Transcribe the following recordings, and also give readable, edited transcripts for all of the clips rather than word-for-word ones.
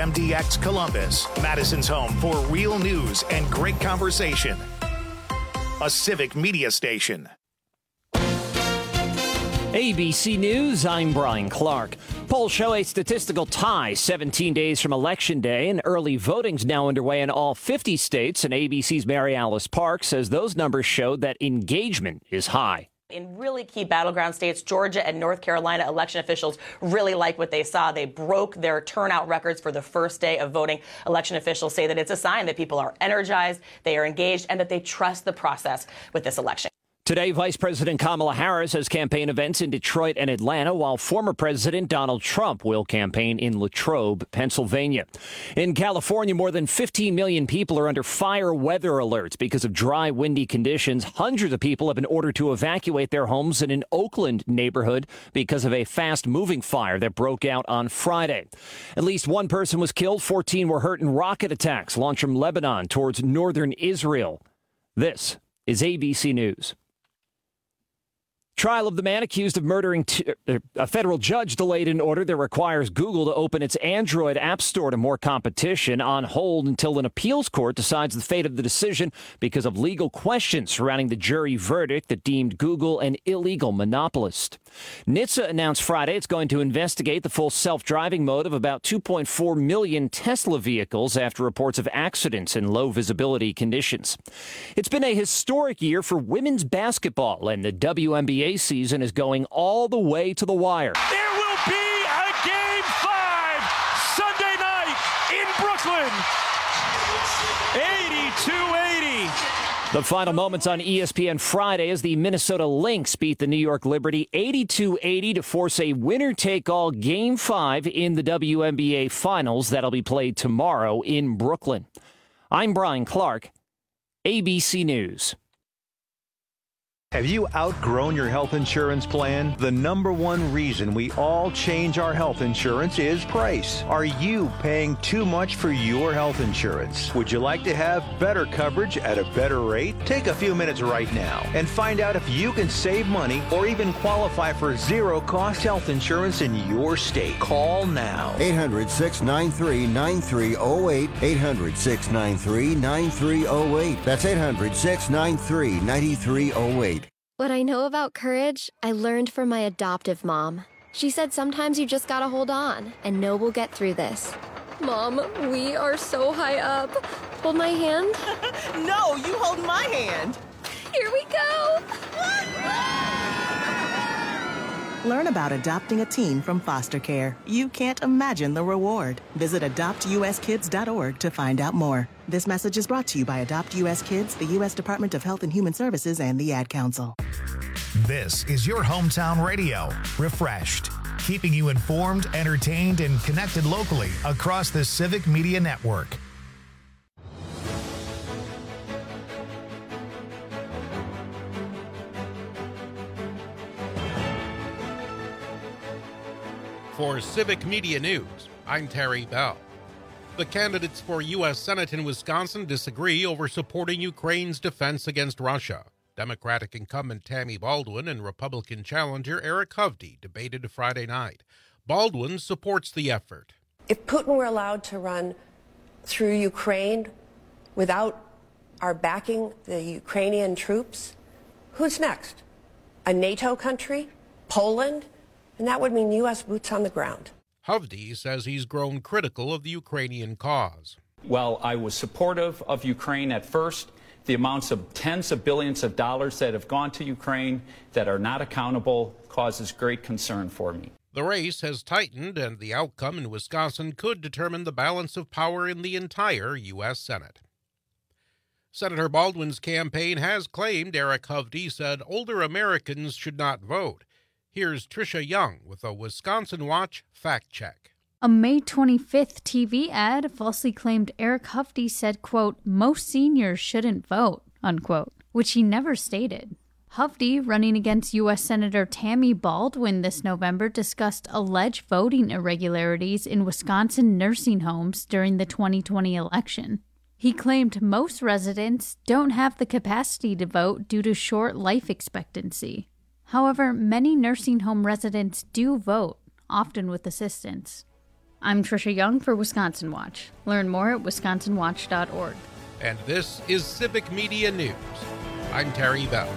WMDX Columbus, Madison's home for real news and great conversation. A civic media station. ABC News, I'm Brian Clark. Polls show a statistical tie 17 days from Election Day, and early voting's now underway in all 50 states, and ABC's Mary Alice Park says those numbers show that engagement is high. In really key battleground states, Georgia and North Carolina, election officials really like what they saw. They broke their turnout records for the first day of voting. Election officials say that it's a sign that people are energized, they are engaged, and that they trust the process with this election. Today, Vice President Kamala Harris has campaign events in Detroit and Atlanta, while former President Donald Trump will campaign in Latrobe, Pennsylvania. In California, more than 15 million people are under fire weather alerts because of dry, windy conditions. Hundreds of people have been ordered to evacuate their homes in an Oakland neighborhood because of a fast-moving fire that broke out on Friday. At least one person was killed. 14 were hurt in rocket attacks launched from Lebanon towards northern Israel. This is ABC News. Trial of the man accused of murdering a federal judge delayed an order that requires Google to open its Android app store to more competition on hold until an appeals court decides the fate of the decision because of legal questions surrounding the jury verdict that deemed Google an illegal monopolist. NHTSA announced Friday it's going to investigate the full self-driving mode of about 2.4 million Tesla vehicles after reports of accidents in low visibility conditions. It's been a historic year for women's basketball, and the WNBA season is going all the way to the wire. There will be a Game 5 Sunday night in Brooklyn. 82-80. The final moments on ESPN Friday as the Minnesota Lynx beat the New York Liberty 82-80 to force a winner-take-all Game 5 in the WNBA Finals that'll be played tomorrow in Brooklyn. I'm Brian Clark, ABC News. Have you outgrown your health insurance plan? The number one reason we all change our health insurance is price. Are you paying too much for your health insurance? Would you like to have better coverage at a better rate? Take a few minutes right now and find out if you can save money or even qualify for zero-cost health insurance in your state. Call now. 800-693-9308. 800-693-9308. That's 800-693-9308. What I know about courage, I learned from my adoptive mom. She said sometimes you just gotta hold on and know we'll get through this. Mom, we are so high up. Hold my hand. No, you hold my hand. Here we go. Learn about adopting a teen from foster care. You can't imagine the reward. Visit adoptuskids.org to find out more. This message is brought to you by Adopt U.S. Kids, the U.S. Department of Health and Human Services, and the Ad Council. This is your hometown radio, Refreshed, keeping you informed, entertained, and connected locally across the Civic Media Network. For Civic Media News, I'm Terry Bell. The candidates for U.S. Senate in Wisconsin disagree over supporting Ukraine's defense against Russia. Democratic incumbent Tammy Baldwin and Republican challenger Eric Hovde debated Friday night. Baldwin supports the effort. If Putin were allowed to run through Ukraine without our backing the Ukrainian troops, who's next? A NATO country? Poland? And that would mean U.S. boots on the ground. Hovde says he's grown critical of the Ukrainian cause. While I was supportive of Ukraine at first, the amounts of tens of billions of dollars that have gone to Ukraine that are not accountable causes great concern for me. The race has tightened, and the outcome in Wisconsin could determine the balance of power in the entire U.S. Senate. Senator Baldwin's campaign has claimed Eric Hovde said older Americans should not vote. Here's Tricia Young with a Wisconsin Watch fact check. A May 25th TV ad falsely claimed Eric Hovde said, quote, most seniors shouldn't vote, unquote, which he never stated. Hovde, running against U.S. Senator Tammy Baldwin this November, discussed alleged voting irregularities in Wisconsin nursing homes during the 2020 election. He claimed most residents don't have the capacity to vote due to short life expectancy. However, many nursing home residents do vote, often with assistance. I'm Trisha Young for Wisconsin Watch. Learn more at wisconsinwatch.org. And this is Civic Media News. I'm Terry Bell.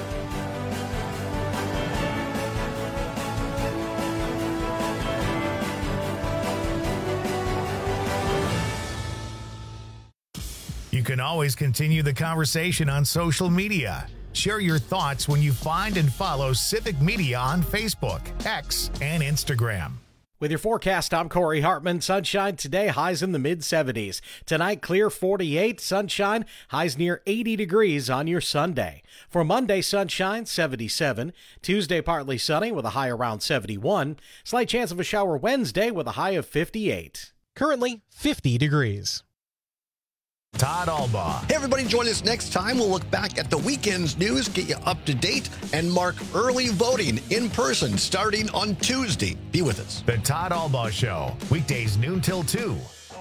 You can always continue the conversation on social media. Share your thoughts when you find and follow Civic Media on Facebook, X, and Instagram. With your forecast, I'm Corey Hartman. Sunshine today, highs in the mid-70s. Tonight, clear 48, sunshine, highs near 80 degrees on your Sunday. For Monday, sunshine, 77. Tuesday, partly sunny with a high around 71. Slight chance of a shower Wednesday with a high of 58. Currently, 50 degrees. Todd Albaugh. Hey, everybody, join us next time. We'll look back at the weekend's news, get you up to date, and mark early voting in person starting on Tuesday. Be with us. The Todd Albaugh Show, weekdays noon till 2.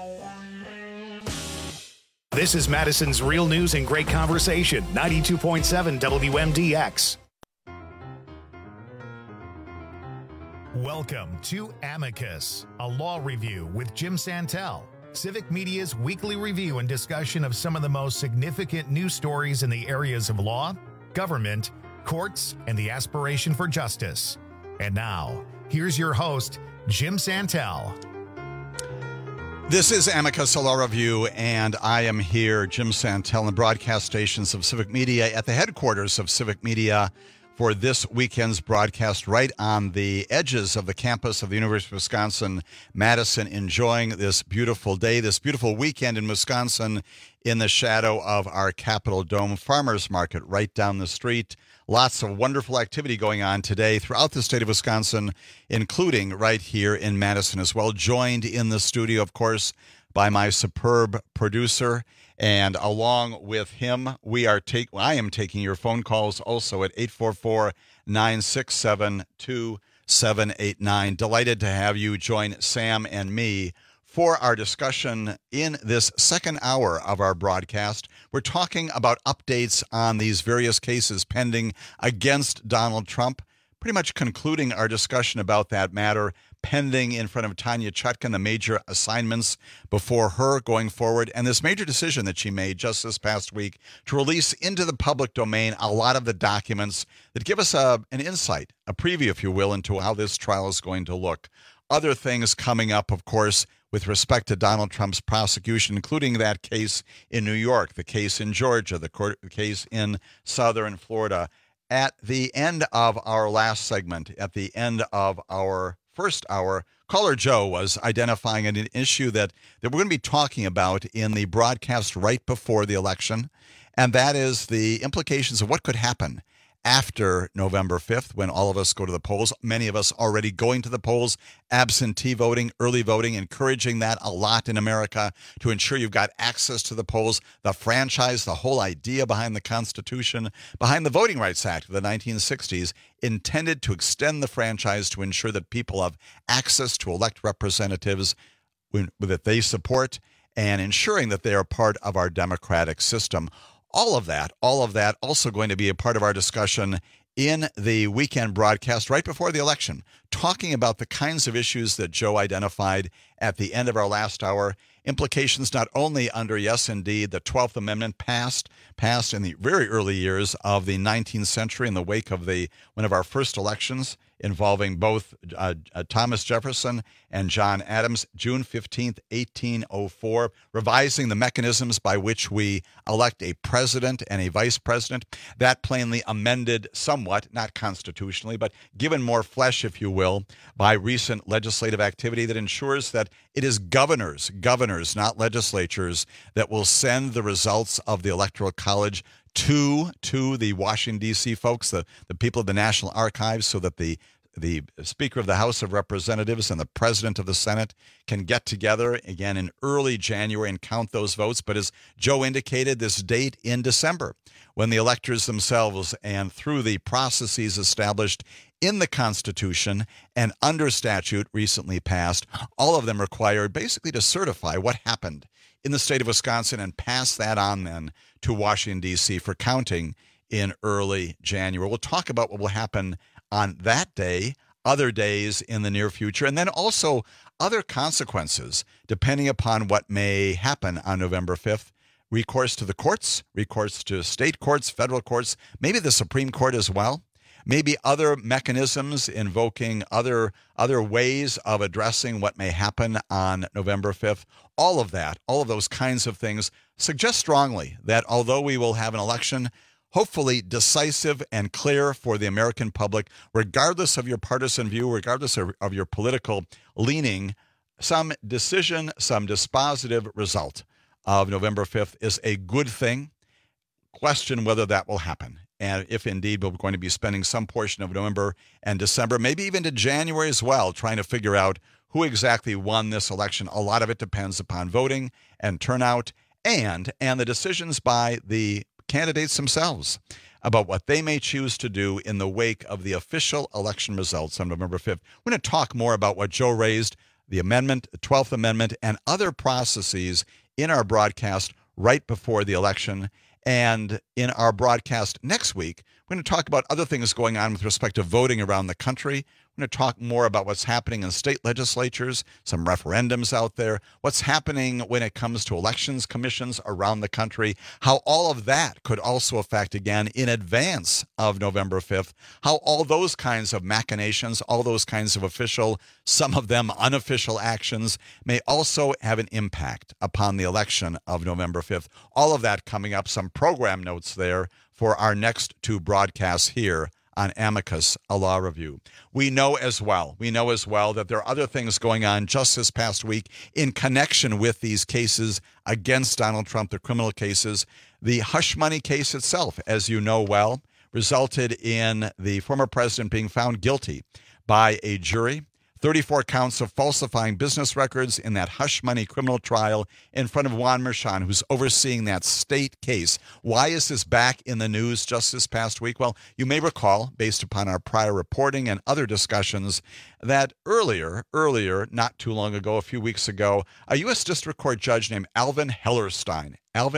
This is Madison's Real News and Great Conversation, 92.7 WMDX. Welcome to Amicus, a law review with Jim Santel. Civic Media's weekly review and discussion of some of the most significant news stories in the areas of law, government, courts, and the aspiration for justice. And now, here's your host, Jim Santel. This is Amicus, a law review, and I am here, Jim Santel, in the broadcast stations of Civic Media at the headquarters of Civic Media for this weekend's broadcast right on the edges of the campus of the University of Wisconsin-Madison, enjoying this beautiful day, this beautiful weekend in Wisconsin in the shadow of our Capitol Dome Farmers Market right down the street. Lots of wonderful activity going on today throughout the state of Wisconsin, including right here in Madison as well. Joined in the studio, of course, by my superb producer. And along with him, I am taking your phone calls also at 844-967-2789. Delighted to have you join Sam and me for our discussion in this second hour of our broadcast. We're talking about updates on these various cases pending against Donald Trump, pretty much concluding our discussion about that matter, pending in front of Tanya Chutkan, the major assignments before her going forward, and this major decision that she made just this past week to release into the public domain a lot of the documents that give us an insight, a preview, if you will, into how this trial is going to look. Other things coming up, of course, with respect to Donald Trump's prosecution, including that case in New York, the case in Georgia, the case in southern Florida. At the end of our last segment, at the end of our first hour, caller Joe was identifying an issue that we're going to be talking about in the broadcast right before the election, and that is the implications of what could happen after November 5th when all of us go to the polls. Many of us already going to the polls, absentee voting, early voting, encouraging that a lot in America to ensure you've got access to the polls. The franchise, the whole idea behind the Constitution, behind the Voting Rights Act of the 1960s, intended to extend the franchise to ensure that people have access to elect representatives that they support and ensuring that they are part of our democratic system. All of that also going to be a part of our discussion in the weekend broadcast right before the election, talking about the kinds of issues that Joe identified at the end of our last hour, implications not only under, yes, indeed, the 12th Amendment passed in the very early years of the 19th century in the wake of one of our first elections involving both Thomas Jefferson and John Adams, June 15th, 1804, revising the mechanisms by which we elect a president and a vice president. That plainly amended somewhat, not constitutionally, but given more flesh, if you will, by recent legislative activity that ensures that it is governors, not legislatures, that will send the results of the Electoral College to the Washington, D.C. folks, the people of the National Archives, so that the Speaker of the House of Representatives and the President of the Senate can get together again in early January and count those votes. But as Joe indicated, this date in December, when the electors themselves and through the processes established in the Constitution and under statute recently passed, all of them required basically to certify what happened in the state of Wisconsin and pass that on then to Washington, D.C. for counting in early January. We'll talk about what will happen on that day, other days in the near future, and then also other consequences depending upon what may happen on November 5th. Recourse to the courts, recourse to state courts, federal courts, maybe the Supreme Court as well. Maybe other mechanisms invoking other ways of addressing what may happen on November 5th. All of that, all of those kinds of things suggest strongly that although we will have an election, hopefully decisive and clear for the American public, regardless of your partisan view, regardless of your political leaning, some decision, some dispositive result of November 5th is a good thing. Question whether that will happen. And if indeed we're going to be spending some portion of November and December, maybe even to January as well, trying to figure out who exactly won this election. A lot of it depends upon voting and turnout and the decisions by the candidates themselves about what they may choose to do in the wake of the official election results on November 5th. We're going to talk more about what Joe raised, the amendment, the 12th Amendment, and other processes in our broadcast right before the election. And in our broadcast next week, we're going to talk about other things going on with respect to voting around the country. We're going to talk more about what's happening in state legislatures, some referendums out there, what's happening when it comes to elections commissions around the country, how all of that could also affect, again, in advance of November 5th, how all those kinds of machinations, all those kinds of official, some of them unofficial actions may also have an impact upon the election of November 5th. All of that coming up, some program notes there for our next two broadcasts here on Amicus, a Law Review. We know as well that there are other things going on just this past week in connection with these cases against Donald Trump, the criminal cases. The hush money case itself, as you know well, resulted in the former president being found guilty by a jury. 34 counts of falsifying business records in that hush money criminal trial in front of Juan Merchan, who's overseeing that state case. Why is this back in the news just this past week? Well, you may recall, based upon our prior reporting and other discussions, that earlier, not too long ago, a few weeks ago, a U.S. District Court judge named Alvin Hellerstein,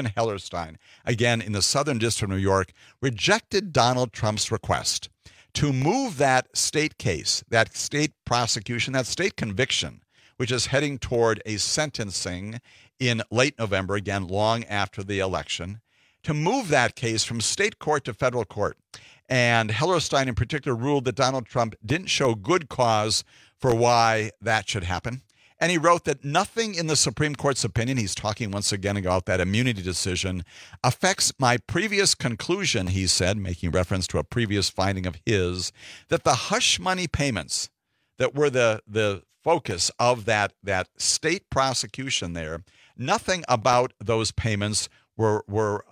again in the Southern District of New York, rejected Donald Trump's request to move that state case, that state prosecution, that state conviction, which is heading toward a sentencing in late November, again, long after the election, to move that case from state court to federal court. And Hellerstein in particular ruled that Donald Trump didn't show good cause for why that should happen. And he wrote that nothing in the Supreme Court's opinion, he's talking once again about that immunity decision, affects my previous conclusion, he said, making reference to a previous finding of his, that the hush money payments that were the focus of that state prosecution there, nothing about those payments were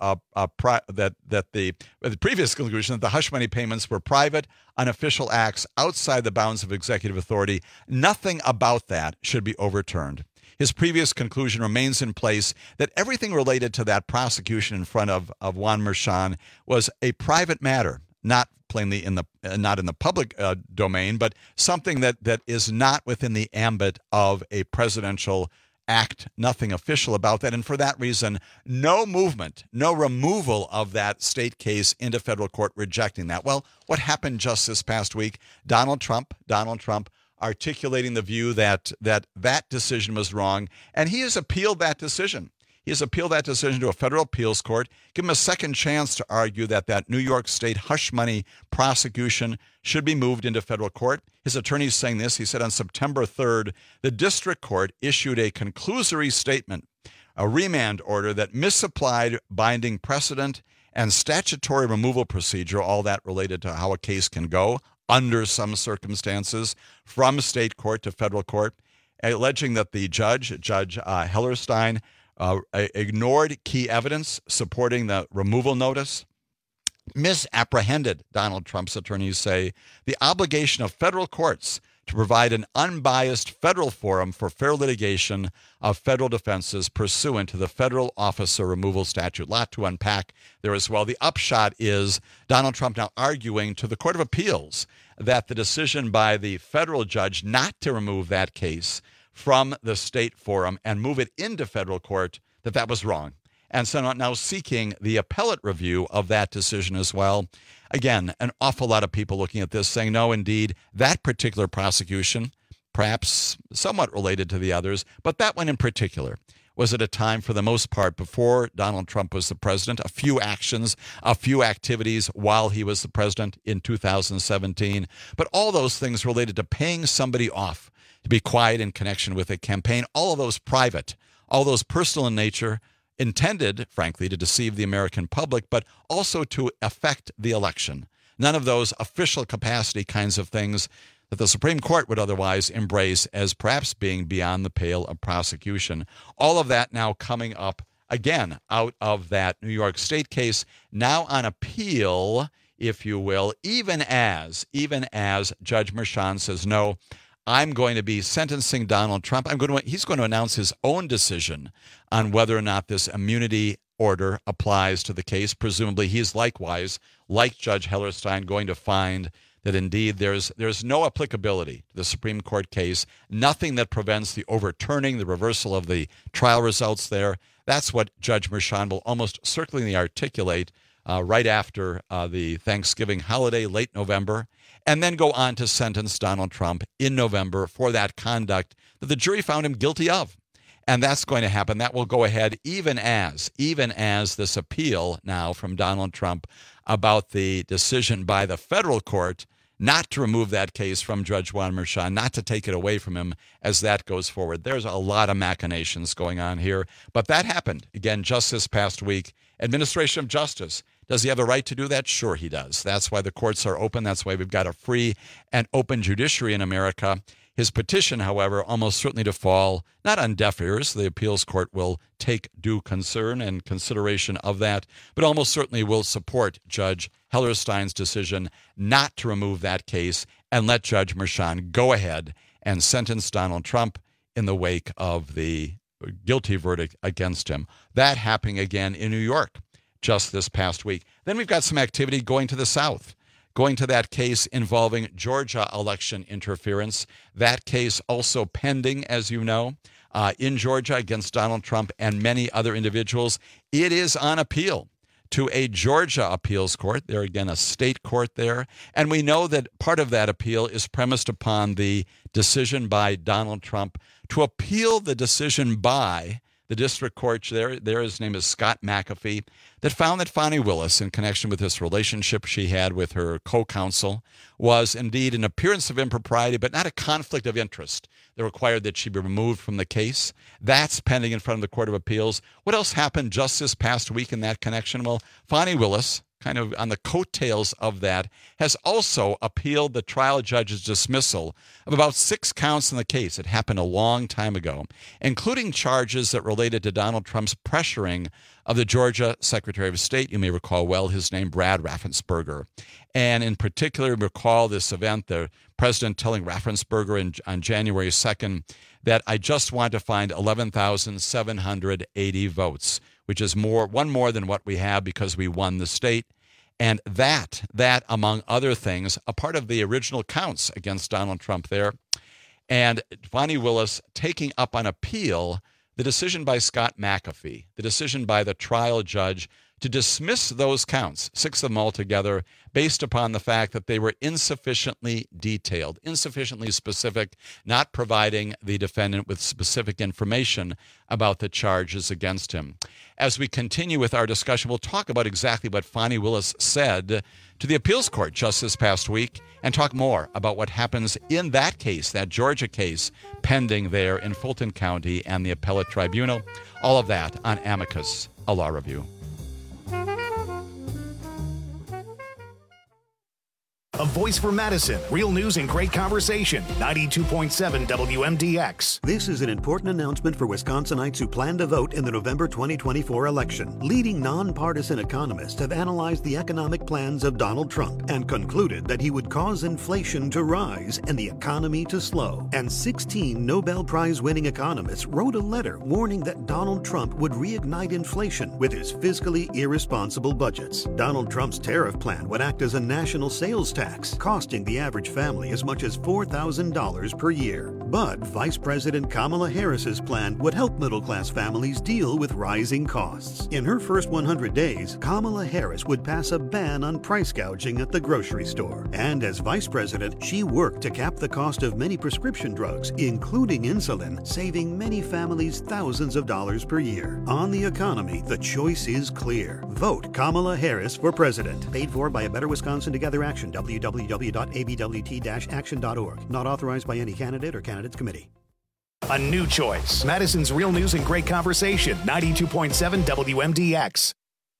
the previous conclusion that the hush money payments were private, unofficial acts outside the bounds of executive authority. Nothing about that should be overturned. His previous conclusion remains in place that everything related to that prosecution in front of Juan Merchan was a private matter, not plainly not in the public domain, but something that is not within the ambit of a presidential act, nothing official about that. And for that reason, no movement, no removal of that state case into federal court, rejecting that. Well, what happened just this past week? Donald Trump articulating the view that decision was wrong, and he has appealed that decision. He has appealed that decision to a federal appeals court, give him a second chance to argue that New York State hush money prosecution should be moved into federal court. His attorney's saying this. He said on September 3rd, the district court issued a conclusory statement, a remand order that misapplied binding precedent and statutory removal procedure, all that related to how a case can go under some circumstances from state court to federal court, alleging that the Judge Hellerstein, ignored key evidence supporting the removal notice, misapprehended, Donald Trump's attorneys say, the obligation of federal courts to provide an unbiased federal forum for fair litigation of federal defenses pursuant to the federal officer removal statute. Lot to unpack there as well. The upshot is Donald Trump now arguing to the Court of Appeals that the decision by the federal judge not to remove that case from the state forum and move it into federal court, that was wrong, and so now seeking the appellate review of that decision as well. Again, an awful lot of people looking at this saying, no, indeed, that particular prosecution, perhaps somewhat related to the others, but that one in particular, was at a time, for the most part, before Donald Trump was the president, a few actions, a few activities while he was the president in 2017. But all those things related to paying somebody off to be quiet in connection with a campaign, all of those private, all those personal in nature, intended, frankly, to deceive the American public, but also to affect the election. None of those official capacity kinds of things that the Supreme Court would otherwise embrace as perhaps being beyond the pale of prosecution. All of that now coming up again out of that New York State case, now on appeal, if you will, even as Judge Merchan says, no, I'm going to be sentencing Donald Trump. He's going to announce his own decision on whether or not this immunity order applies to the case. Presumably he's likewise, like Judge Hellerstein, going to find that indeed there's no applicability to the Supreme Court case, nothing that prevents the overturning, the reversal of the trial results there. That's what Judge Merchan will almost certainly articulate right after the Thanksgiving holiday, late November, and then go on to sentence Donald Trump in November for that conduct that the jury found him guilty of. And that's going to happen. That will go ahead even as this appeal now from Donald Trump about the decision by the federal court not to remove that case from Judge Juan Merchan, not to take it away from him as that goes forward. There's a lot of machinations going on here. But that happened, again, just this past week. Administration of Justice. Does he have a right to do that? Sure he does. That's why the courts are open. That's why we've got a free and open judiciary in America. His petition, however, almost certainly to fall, not on deaf ears. The appeals court will take due concern and consideration of that, but almost certainly will support Judge Hellerstein's decision not to remove that case and let Judge Merchan go ahead and sentence Donald Trump in the wake of the guilty verdict against him. That happening again in New York just this past week. Then we've got some activity going to the South. Going to that case involving Georgia election interference. That case also pending, as you know, in Georgia against Donald Trump and many other individuals. It is on appeal to a Georgia appeals court. There again, a state court there. And we know that part of that appeal is premised upon the decision by Donald Trump to appeal the decision by the district court there, his name is Scott McAfee, that found that Fani Willis, in connection with this relationship she had with her co-counsel, was indeed an appearance of impropriety, but not a conflict of interest that required that she be removed from the case. That's pending in front of the Court of Appeals. What else happened just this past week in that connection? Well, Fani Willis, kind of on the coattails of that, has also appealed the trial judge's dismissal of about 6 counts in the case. It happened a long time ago, including charges that related to Donald Trump's pressuring of the Georgia Secretary of State. You may recall well his name, Brad Raffensperger. And in particular, recall this event, the president telling Raffensperger on January 2nd that I just want to find 11,780 votes, which is one more than what we have because we won the state. And that, among other things, a part of the original counts against Donald Trump there. And Fani Willis taking up on appeal the decision by Scott McAfee, the decision by the trial judge to dismiss those counts, 6 of them altogether, based upon the fact that they were insufficiently detailed, insufficiently specific, not providing the defendant with specific information about the charges against him. As we continue with our discussion, we'll talk about exactly what Fani Willis said to the appeals court just this past week and talk more about what happens in that case, that Georgia case pending there in Fulton County and the appellate tribunal. All of that on Amicus, a law review. A voice for Madison. Real news and great conversation. 92.7 WMDX. This is an important announcement for Wisconsinites who plan to vote in the November 2024 election. Leading nonpartisan economists have analyzed the economic plans of Donald Trump and concluded that he would cause inflation to rise and the economy to slow. And 16 Nobel Prize-winning economists wrote a letter warning that Donald Trump would reignite inflation with his fiscally irresponsible budgets. Donald Trump's tariff plan would act as a national sales tax, costing the average family as much as $4,000 per year. But Vice President Kamala Harris's plan would help middle-class families deal with rising costs. In her first 100 days, Kamala Harris would pass a ban on price gouging at the grocery store. And as vice president, she worked to cap the cost of many prescription drugs, including insulin, saving many families thousands of dollars per year. On the economy, the choice is clear. Vote Kamala Harris for president. Paid for by A Better Wisconsin Together Action, www.abwt-action.org. Not authorized by any candidate or candidates committee. A new choice. Madison's Real News and Great Conversation, 92.7 WMDX.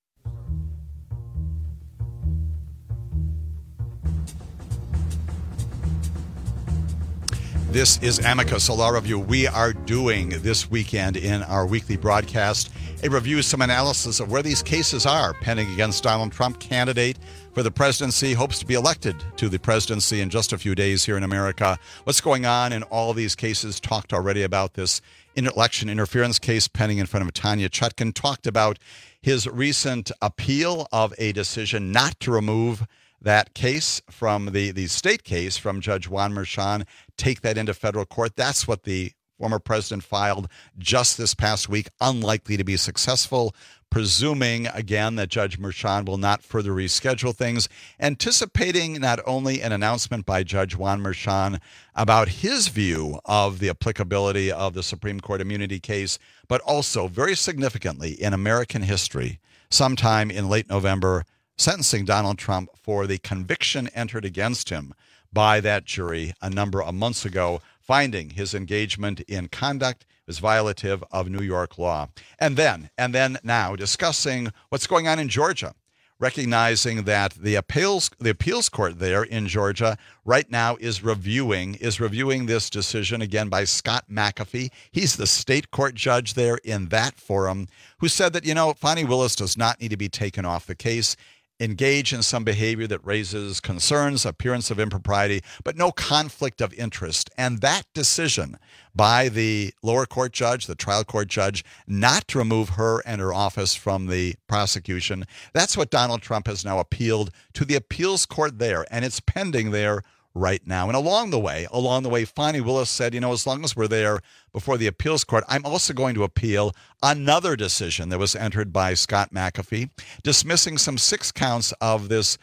This is Amicus, a law review we are doing this weekend in our weekly broadcast. A review, some analysis of where these cases are pending against Donald Trump, candidate for the presidency, hopes to be elected to the presidency in just a few days here in America. What's going on in all these cases? Talked already about this election interference case pending in front of Tanya Chutkan. Talked about his recent appeal of a decision not to remove that case from the state case from Judge Juan Merchan, take that into federal court. That's what the former president filed just this past week. Unlikely to be successful, presuming, again, that Judge Merchan will not further reschedule things, anticipating not only an announcement by Judge Juan Merchan about his view of the applicability of the Supreme Court immunity case, but also, very significantly, in American history, sometime in late November, sentencing Donald Trump for the conviction entered against him by that jury a number of months ago, finding his engagement in conduct was violative of New York law. And then now discussing what's going on in Georgia, recognizing that the appeals court there in Georgia right now is reviewing this decision again by Scott McAfee. He's the state court judge there in that forum, who said that, Fani Willis does not need to be taken off the case, engage in some behavior that raises concerns, appearance of impropriety, but no conflict of interest. And that decision by the lower court judge, the trial court judge, not to remove her and her office from the prosecution, that's what Donald Trump has now appealed to the appeals court there, and it's pending there right now. And along the way, Fani Willis said, as long as we're there before the appeals court, I'm also going to appeal another decision that was entered by Scott McAfee, dismissing some 6 counts of this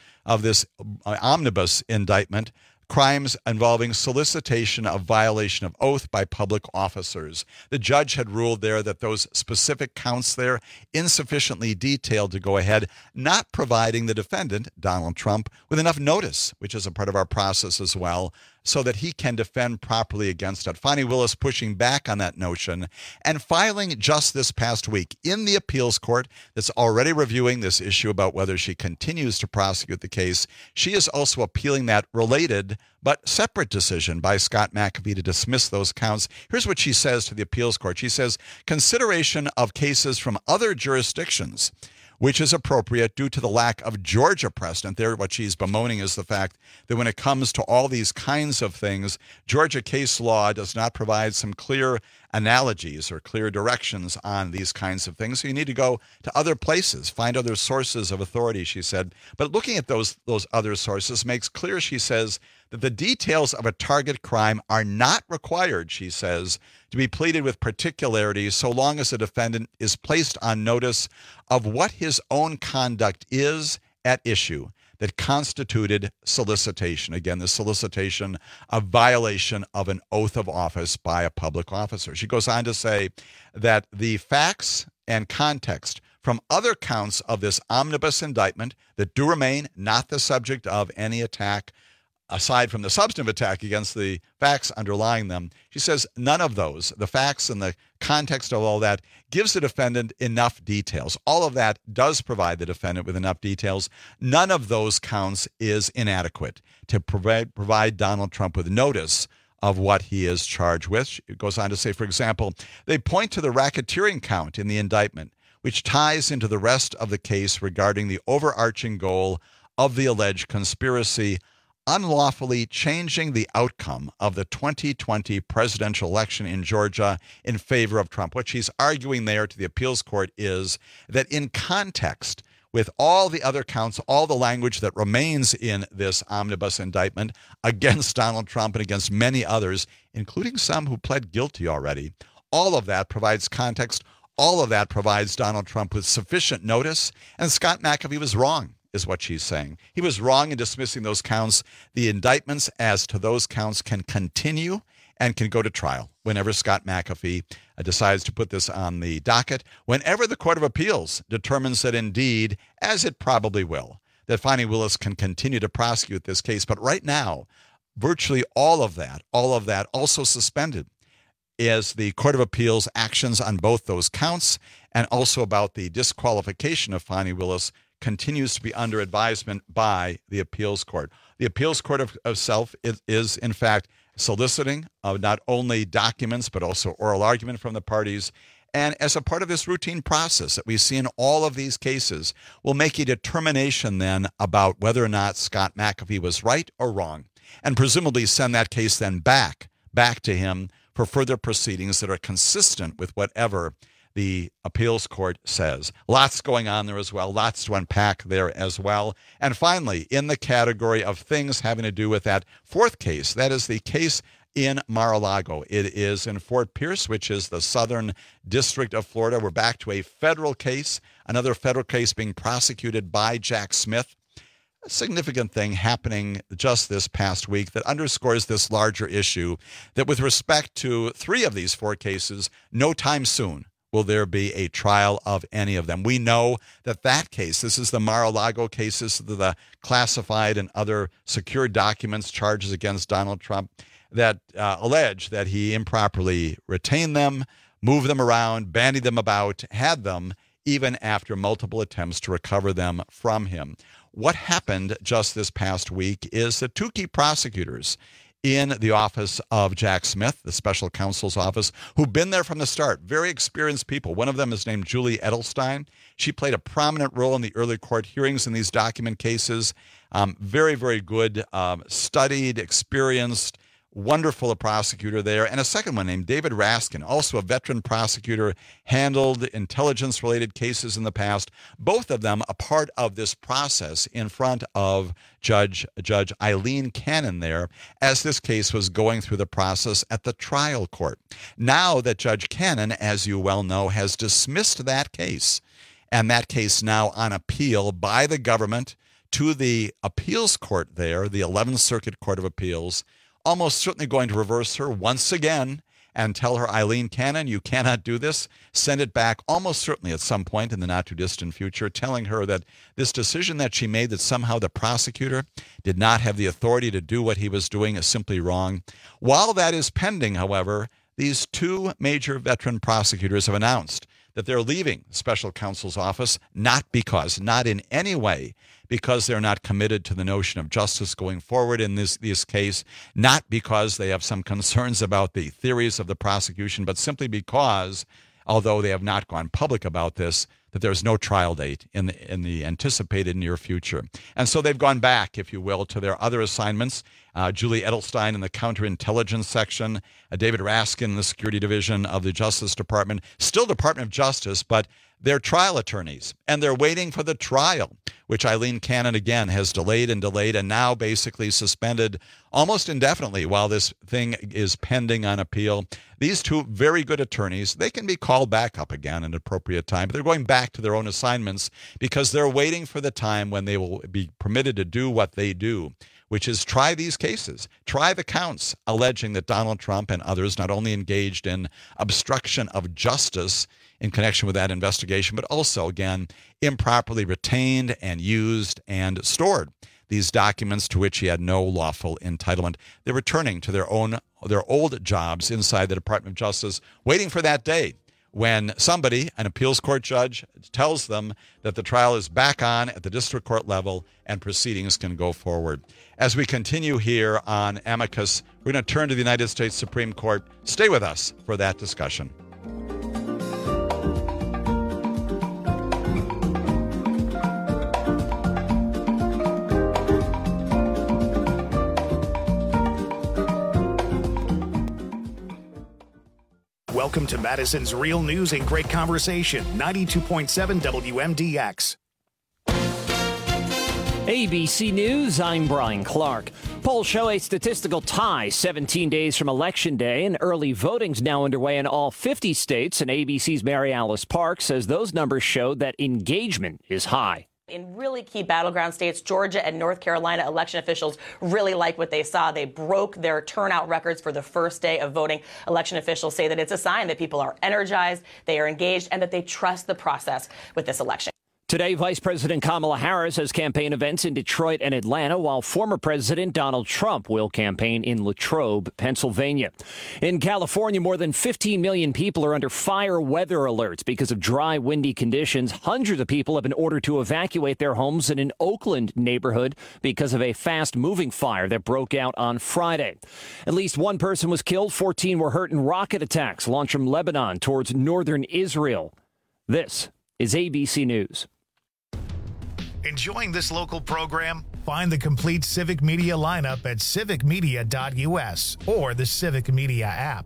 omnibus indictment, crimes involving solicitation of violation of oath by public officers. The judge had ruled there that those specific counts there insufficiently detailed to go ahead, not providing the defendant, Donald Trump, with enough notice, which is a part of our process as well, so that he can defend properly against it. Fani Willis pushing back on that notion and filing just this past week in the appeals court that's already reviewing this issue about whether she continues to prosecute the case. She is also appealing that related but separate decision by Scott McAfee to dismiss those counts. Here's what she says to the appeals court. She says, consideration of cases from other jurisdictions, which is appropriate due to the lack of Georgia precedent. There, what she's bemoaning is the fact that when it comes to all these kinds of things, Georgia case law does not provide some clear analogies or clear directions on these kinds of things. So you need to go to other places, find other sources of authority, she said. But looking at those other sources makes clear, she says, that the details of a target crime are not required, she says, to be pleaded with particularity so long as the defendant is placed on notice of what his own conduct is at issue that constituted solicitation. Again, the solicitation of violation of an oath of office by a public officer. She goes on to say that the facts and context from other counts of this omnibus indictment that do remain not the subject of any attack, aside from the substantive attack against the facts underlying them, she says none of those, the facts and the context of all that, gives the defendant enough details. All of that does provide the defendant with enough details. None of those counts is inadequate to provide Donald Trump with notice of what he is charged with. It goes on to say, for example, they point to the racketeering count in the indictment, which ties into the rest of the case regarding the overarching goal of the alleged conspiracy, unlawfully changing the outcome of the 2020 presidential election in Georgia in favor of Trump. What she's arguing there to the appeals court is that in context, with all the other counts, all the language that remains in this omnibus indictment against Donald Trump and against many others, including some who pled guilty already. All of that provides context. All of that provides Donald Trump with sufficient notice. And Scott McAfee was wrong, is what she's saying. He was wrong in dismissing those counts. The indictments as to those counts can continue and can go to trial whenever Scott McAfee decides to put this on the docket, whenever the Court of Appeals determines that indeed, as it probably will, that Fani Willis can continue to prosecute this case. But right now, virtually all of that also suspended is the Court of Appeals actions on both those counts, and also about the disqualification of Fani Willis continues to be under advisement by the appeals court. The appeals court of itself is in fact soliciting not only documents but also oral argument from the parties. And as a part of this routine process that we see in all of these cases, will make a determination then about whether or not Scott McAfee was right or wrong, and presumably send that case then back to him for further proceedings that are consistent with whatever the appeals court says. Lots going on there as well, lots to unpack there as well. And finally, in the category of things having to do with that fourth case, that is the case in Mar-a-Lago. It is in Fort Pierce, which is the Southern District of Florida. We're back to a federal case, another federal case being prosecuted by Jack Smith. A significant thing happening just this past week that underscores this larger issue, that with respect to 3 of these 4 cases, no time soon will there be a trial of any of them. We know that case, this is the Mar-a-Lago cases, the classified and other secured documents, charges against Donald Trump that allege that he improperly retained them, moved them around, bandied them about, had them even after multiple attempts to recover them from him. What happened just this past week is that 2 key prosecutors in the office of Jack Smith, the special counsel's office, who've been there from the start, very experienced people. One of them is named Julie Edelstein. She played a prominent role in the early court hearings in these document cases. Very, very good, studied, experienced, wonderful a prosecutor there. And a second one named David Raskin, also a veteran prosecutor, handled intelligence-related cases in the past. Both of them a part of this process in front of Judge Eileen Cannon there as this case was going through the process at the trial court. Now that Judge Cannon, as you well know, has dismissed that case, and that case now on appeal by the government to the appeals court there, the 11th Circuit Court of Appeals, almost certainly going to reverse her once again and tell her, Eileen Cannon, you cannot do this. Send it back almost certainly at some point in the not-too-distant future, telling her that this decision that she made, that somehow the prosecutor did not have the authority to do what he was doing, is simply wrong. While that is pending, however, these 2 major veteran prosecutors have announced that they're leaving the special counsel's office, not in any way because they're not committed to the notion of justice going forward in this case, not because they have some concerns about the theories of the prosecution, but simply because, although they have not gone public about this, that there's no trial date in the anticipated near future. And so they've gone back, if you will, to their other assignments. Julie Edelstein in the counterintelligence section, David Raskin in the security division of the Justice Department, still Department of Justice, but they're trial attorneys, and they're waiting for the trial, which Eileen Cannon, again, has delayed and now basically suspended almost indefinitely while this thing is pending on appeal. These 2 very good attorneys, they can be called back up again at an appropriate time, but they're going back to their own assignments because they're waiting for the time when they will be permitted to do what they do, which is try these cases, try the counts alleging that Donald Trump and others not only engaged in obstruction of justice in connection with that investigation, but also, again, improperly retained and used and stored these documents to which he had no lawful entitlement. They're returning to their old jobs inside the Department of Justice, waiting for that day when somebody, an appeals court judge, tells them that the trial is back on at the district court level and proceedings can go forward. As we continue here on Amicus, we're going to turn to the United States Supreme Court. Stay with us for that discussion. Welcome to Madison's Real News and Great Conversation, 92.7 WMDX. ABC News, I'm Brian Clark. Polls show a statistical tie 17 days from Election Day, and early voting's now underway in all 50 states, and ABC's Mary Alice Park says those numbers show that engagement is high. In really key battleground states, Georgia and North Carolina, election officials really like what they saw. They broke their turnout records for the first day of voting. Election officials say that it's a sign that people are energized, they are engaged, and that they trust the process with this election. Today, Vice President Kamala Harris has campaign events in Detroit and Atlanta, while former President Donald Trump will campaign in Latrobe, Pennsylvania. In California, more than 15 million people are under fire weather alerts because of dry, windy conditions. Hundreds of people have been ordered to evacuate their homes in an Oakland neighborhood because of a fast-moving fire that broke out on Friday. At least one person was killed. 14 were hurt in rocket attacks launched from Lebanon towards northern Israel. This is ABC News. Enjoying this local program? Find the complete Civic Media lineup at civicmedia.us or the Civic Media app.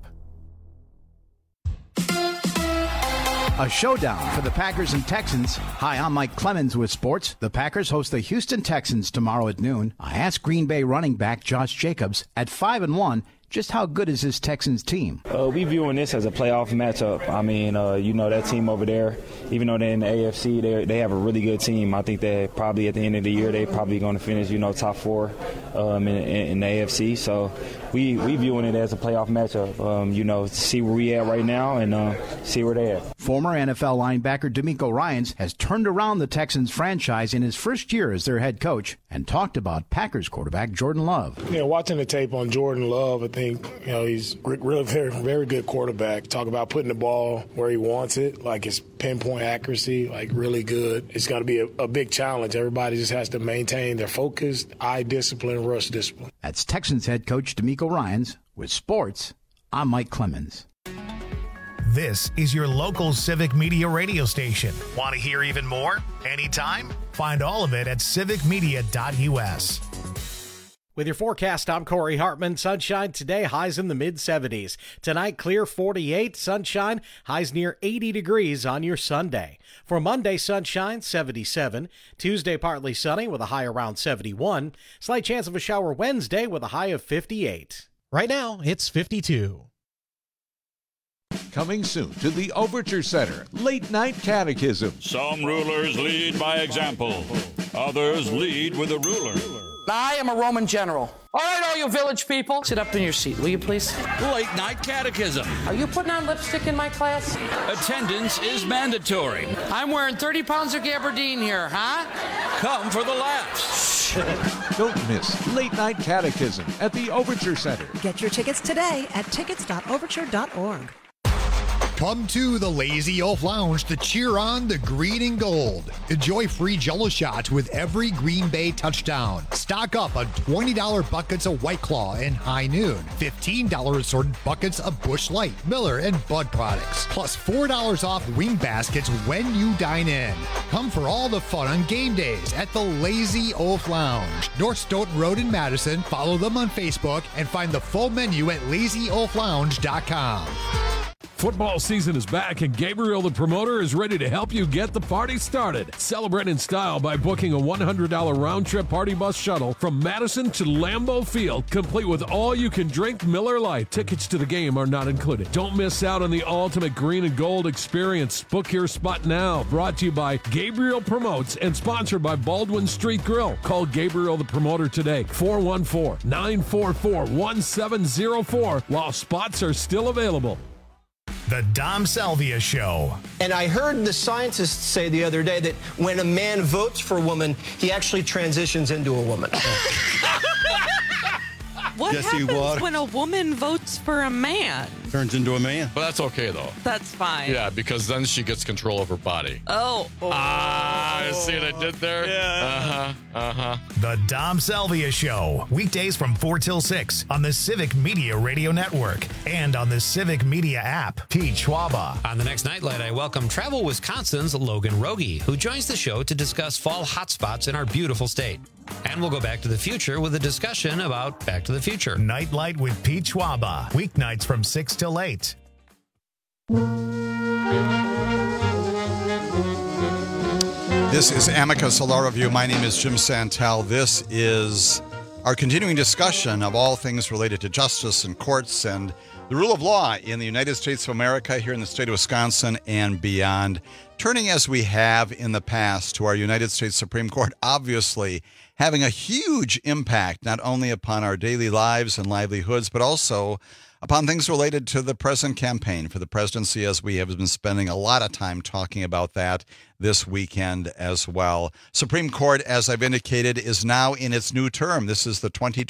A showdown for the Packers and Texans. Hi, I'm Mike Clemens with sports. The Packers host the Houston Texans tomorrow at noon. I asked Green Bay running back Josh Jacobs at 5-1, just how good is this Texans team? We viewing this as a playoff matchup. I mean, that team over there, even though they're in the AFC, they have a really good team. I think that probably at the end of the year, they're probably going to finish, top 4 in the AFC. So we viewing it as a playoff matchup, see where we at right now and see where they're at. Former NFL linebacker DeMeco Ryans has turned around the Texans franchise in his first year as their head coach and talked about Packers quarterback Jordan Love. Yeah, watching the tape on Jordan Love, I think, he's really very, very good quarterback. Talk about putting the ball where he wants it, like his pinpoint accuracy, like really good. It's going to be a big challenge. Everybody just has to maintain their focus, eye discipline, rush discipline. That's Texans head coach DeMeco Ryans. With sports, I'm Mike Clemens. This is your local Civic Media radio station. Want to hear even more? Anytime? Find all of it at civicmedia.us. With your forecast, I'm Corey Hartman. Sunshine today, highs in the mid-70s. Tonight, clear 48, sunshine, highs near 80 degrees on your Sunday. For Monday, sunshine, 77. Tuesday, partly sunny with a high around 71. Slight chance of a shower Wednesday with a high of 58. Right now, it's 52. Coming soon to the Overture Center, Late Night Catechism. Some rulers lead by example. Others lead with a ruler. I am a Roman general. All right, all you village people, sit up in your seat, will you please? Late Night Catechism. Are you putting on lipstick in my class? Attendance is mandatory. I'm wearing 30 pounds of gabardine here, huh? Come for the laughs. Don't miss Late Night Catechism at the Overture Center. Get your tickets today at tickets.overture.org. Come to the Lazy Oaf Lounge to cheer on the green and gold. Enjoy free Jell-O shots with every Green Bay touchdown. Stock up on $20 buckets of White Claw and High Noon. $15 assorted buckets of Busch Light, Miller, and Bud products. Plus $4 off wing baskets when you dine in. Come for all the fun on game days at the Lazy Oaf Lounge. North Stoughton Road in Madison. Follow them on Facebook and find the full menu at lazyoaflounge.com. Football season is back, and Gabriel the Promoter is ready to help you get the party started. Celebrate in style by booking a $100 round-trip party bus shuttle from Madison to Lambeau Field, complete with all-you-can-drink Miller Lite. Tickets to the game are not included. Don't miss out on the ultimate green and gold experience. Book your spot now. Brought to you by Gabriel Promotes and sponsored by Baldwin Street Grill. Call Gabriel the Promoter today, 414-944-1704, while spots are still available. The Dom Salvia Show. And I heard the scientists say the other day that when a man votes for a woman, he actually transitions into a woman. What happens when a woman votes for a man? Turns into a man. But that's okay, though. That's fine. Yeah, because then she gets control of her body. Oh. See what I did there? Yeah. The Dom Salvia Show. Weekdays from 4 till 6 on the Civic Media Radio Network and on the Civic Media app. Pete Schwaba. On the next Nightlight, I welcome Travel Wisconsin's Logan Rogie, who joins the show to discuss fall hotspots in our beautiful state. And we'll go back to the future with a discussion about Back to the Future. Nightlight with Pete Schwaba. Weeknights from 6 till 8. This is Amicus Law Review. My name is Jim Santel. This is our continuing discussion of all things related to justice and courts and the rule of law in the United States of America, here in the state of Wisconsin and beyond. Turning, as we have in the past, to our United States Supreme Court, obviously having a huge impact not only upon our daily lives and livelihoods, but also upon things related to the present campaign for the presidency, as we have been spending a lot of time talking about that this weekend as well. Supreme Court, as I've indicated, is now in its new term. This is the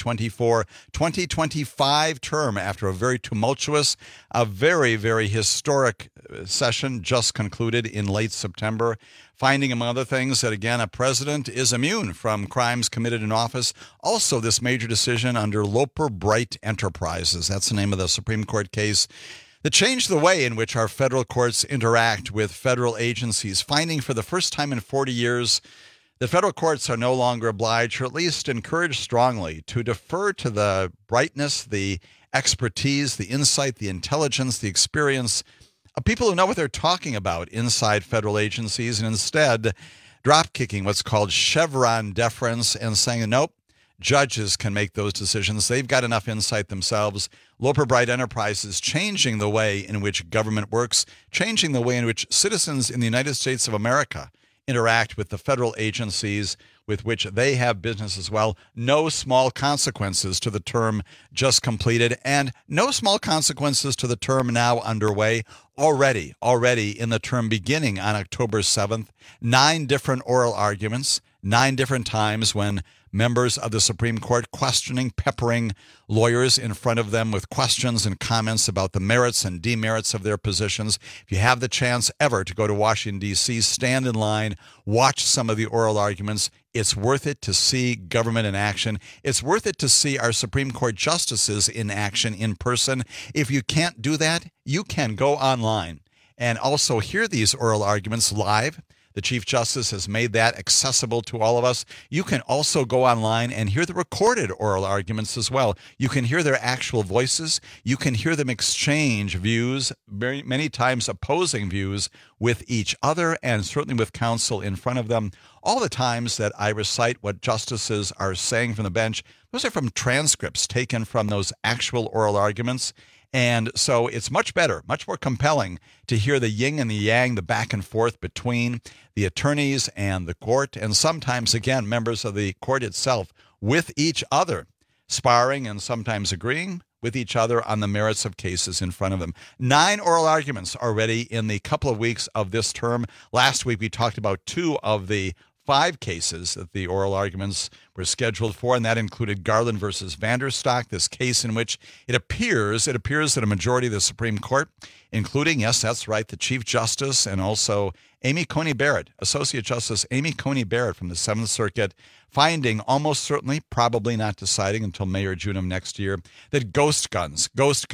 2024-2025 term after a very tumultuous, a very, very historic session just concluded in late September, finding, among other things, that, again, a president is immune from crimes committed in office. Also, this major decision under Loper Bright Enterprises, that's the name of the Supreme Court case, that changed the way in which our federal courts interact with federal agencies, finding for the first time in 40 years the federal courts are no longer obliged, or at least encouraged strongly, to defer to the brightness, the expertise, the insight, the intelligence, the experience of people who know what they're talking about inside federal agencies, and instead drop-kicking what's called Chevron deference and saying, nope, judges can make those decisions. They've got enough insight themselves. Loper Bright Enterprises changing the way in which government works, changing the way in which citizens in the United States of America interact with the federal agencies with which they have business as well. No small consequences to the term just completed, and no small consequences to the term now underway. Already in the term beginning on October 7th, 9 different oral arguments, 9 different times when members of the Supreme Court peppering lawyers in front of them with questions and comments about the merits and demerits of their positions. If you have the chance ever to go to Washington, D.C., stand in line, watch some of the oral arguments. It's worth it to see government in action. It's worth it to see our Supreme Court justices in action in person. If you can't do that, you can go online and also hear these oral arguments live. The Chief Justice has made that accessible to all of us. You can also go online and hear the recorded oral arguments as well. You can hear their actual voices. You can hear them exchange views, many times opposing views, with each other and certainly with counsel in front of them. All the times that I recite what justices are saying from the bench, those are from transcripts taken from those actual oral arguments. And so it's much better, much more compelling to hear the yin and the yang, the back and forth between the attorneys and the court, and sometimes, again, members of the court itself with each other, sparring and sometimes agreeing with each other on the merits of cases in front of them. 9 oral arguments already in the couple of weeks of this term. Last week we talked about 2 of the 5 cases that the oral arguments were scheduled for, and that included Garland versus Vanderstock, this case in which it appears that a majority of the Supreme Court, including, yes, that's right, the Chief Justice and also Amy Coney Barrett, Associate Justice Amy Coney Barrett from the 7th Circuit, finding almost certainly, probably not deciding until May or June of next year, that ghost guns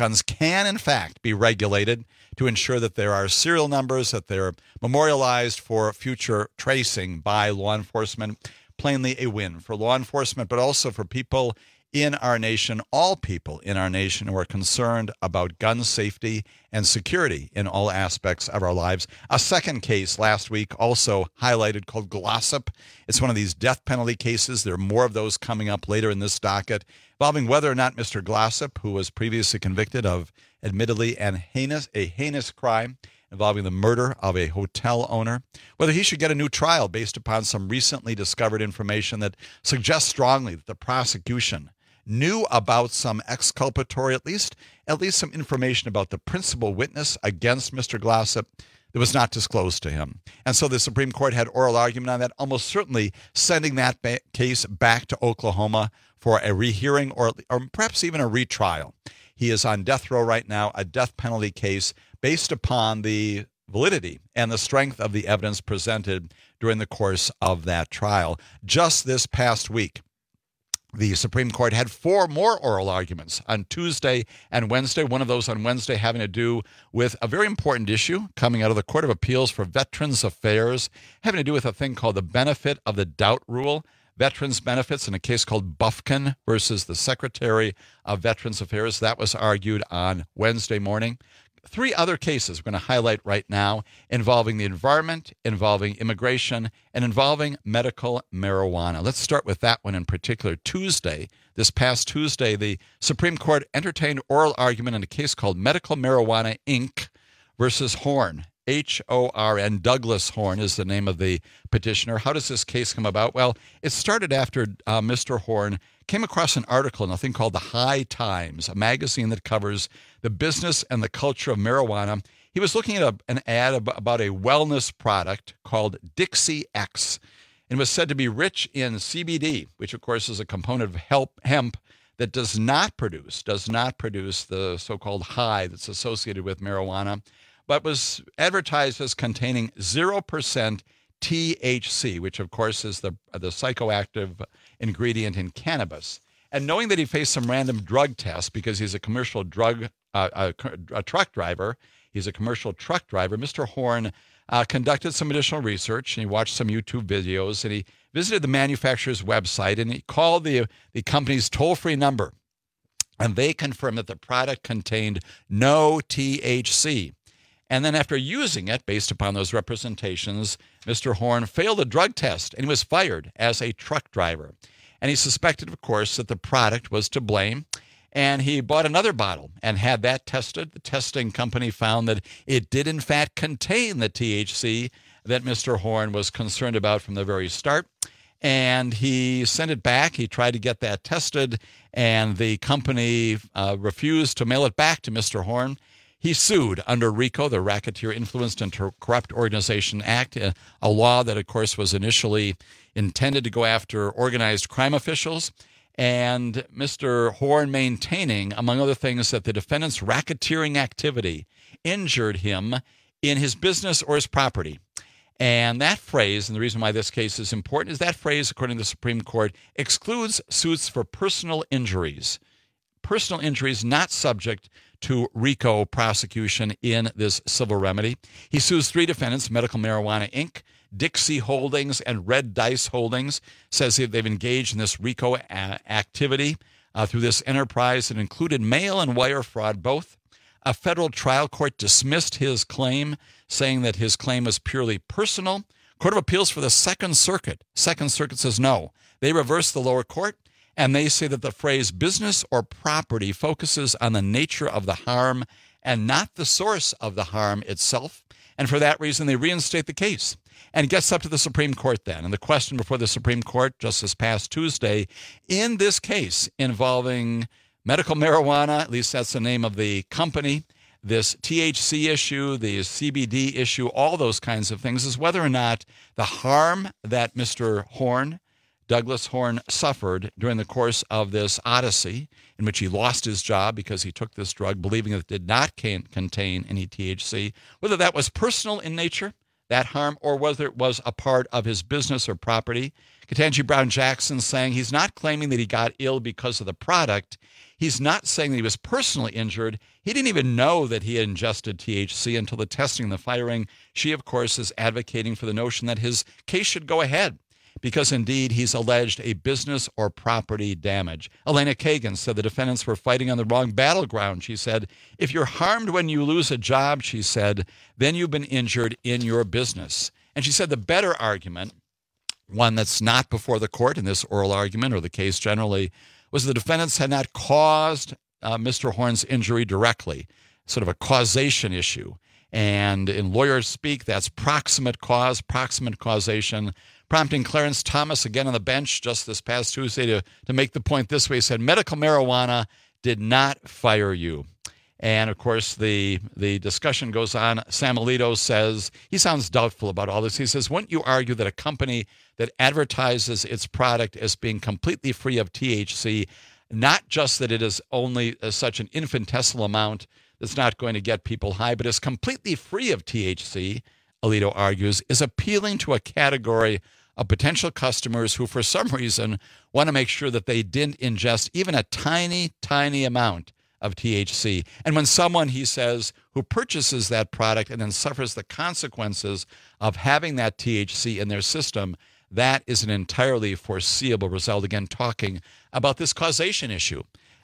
can in fact be regulated to ensure that there are serial numbers, that they're memorialized for future tracing by law enforcement. Plainly a win for law enforcement, but also for people in our nation, all people in our nation who are concerned about gun safety and security in all aspects of our lives. A second case last week also highlighted called Glossip. It's one of these death penalty cases. There are more of those coming up later in this docket, involving whether or not Mr. Glossip, who was previously convicted of admittedly a heinous crime involving the murder of a hotel owner, whether he should get a new trial based upon some recently discovered information that suggests strongly that the prosecution knew about some exculpatory, at least some information about the principal witness against Mr. Glossip that was not disclosed to him. And so the Supreme Court had oral argument on that, almost certainly sending that case back to Oklahoma for a rehearing or perhaps even a retrial. He is on death row right now, a death penalty case based upon the validity and the strength of the evidence presented during the course of that trial. Just this past week, the Supreme Court had 4 more oral arguments on Tuesday and Wednesday, one of those on Wednesday having to do with a very important issue coming out of the Court of Appeals for Veterans Affairs, having to do with a thing called the benefit of the doubt rule. Veterans benefits in a case called Bufkin versus the Secretary of Veterans Affairs. That was argued on Wednesday morning. three other cases we're going to highlight right now involving the environment, involving immigration, and involving medical marijuana. Let's start with that one in particular. This past Tuesday, the Supreme Court entertained oral argument in a case called Medical Marijuana, Inc. versus Horn. H-O-R-N. Douglas Horn is the name of the petitioner. How does this case come about? Well, it started after Mr. Horn came across an article in a thing called the High Times, a magazine that covers the business and the culture of marijuana. He was looking at an ad about a wellness product called Dixie X, and was said to be rich in CBD, which of course is a component of hemp that does not produce the so-called high that's associated with marijuana, but was advertised as containing 0% THC, which of course is the psychoactive ingredient in cannabis. And knowing that he faced some random drug tests because he's a commercial truck driver, Mr. Horn conducted some additional research, and he watched some YouTube videos, and he visited the manufacturer's website, and he called the company's toll-free number, and they confirmed that the product contained no THC. And then after using it, based upon those representations, Mr. Horn failed a drug test, and he was fired as a truck driver. And he suspected, of course, that the product was to blame. And he bought another bottle and had that tested. The testing company found that it did, in fact, contain the THC that Mr. Horn was concerned about from the very start. And he sent it back. He tried to get that tested, and the company refused to mail it back to Mr. Horn. He sued under RICO, the Racketeer Influenced and Corrupt Organization Act, a law that, of course, was initially intended to go after organized crime officials. And Mr. Horn maintaining, among other things, that the defendant's racketeering activity injured him in his business or his property. And that phrase, and the reason why this case is important, is that phrase, according to the Supreme Court, excludes suits for personal injuries. Personal injuries not subject to RICO prosecution in this civil remedy. He sues three defendants, Medical Marijuana, Inc., Dixie Holdings, and Red Dice Holdings, says they've engaged in this RICO activity through this enterprise that included mail and wire fraud both. A federal trial court dismissed his claim, saying that his claim was purely personal. Court of Appeals for the Second Circuit says no. They reversed the lower court, and they say that the phrase business or property focuses on the nature of the harm and not the source of the harm itself. And for that reason, they reinstate the case. And it gets up to the Supreme Court then. And the question before the Supreme Court just this past Tuesday, in this case involving medical marijuana, at least that's the name of the company, this THC issue, the CBD issue, all those kinds of things, is whether or not the harm that Mr. Horn, Douglas Horn, suffered during the course of this odyssey in which he lost his job because he took this drug believing it did not contain any THC, whether that was personal in nature, that harm, or whether it was a part of his business or property. Ketanji Brown Jackson saying he's not claiming that he got ill because of the product. He's not saying that he was personally injured. He didn't even know that he had ingested THC until the testing and the firing. She, of course, is advocating for the notion that his case should go ahead because, indeed, he's alleged a business or property damage. Elena Kagan said the defendants were fighting on the wrong battleground. She said, if you're harmed when you lose a job, she said, then you've been injured in your business. And she said the better argument, one that's not before the court in this oral argument or the case generally, was the defendants had not caused Mr. Horn's injury directly, sort of a causation issue. And in lawyers speak, that's proximate cause, proximate causation, prompting Clarence Thomas, again on the bench just this past Tuesday, to make the point this way. He said, medical marijuana did not fire you. And, of course, the discussion goes on. Sam Alito says, he sounds doubtful about all this. He says, wouldn't you argue that a company that advertises its product as being completely free of THC, not just that it is only such an infinitesimal amount that's not going to get people high, but is completely free of THC, Alito argues, is appealing to a category of potential customers who, for some reason, want to make sure that they didn't ingest even a tiny, tiny amount of THC. And when someone, he says, who purchases that product and then suffers the consequences of having that THC in their system, that is an entirely foreseeable result. Again, talking about this causation issue.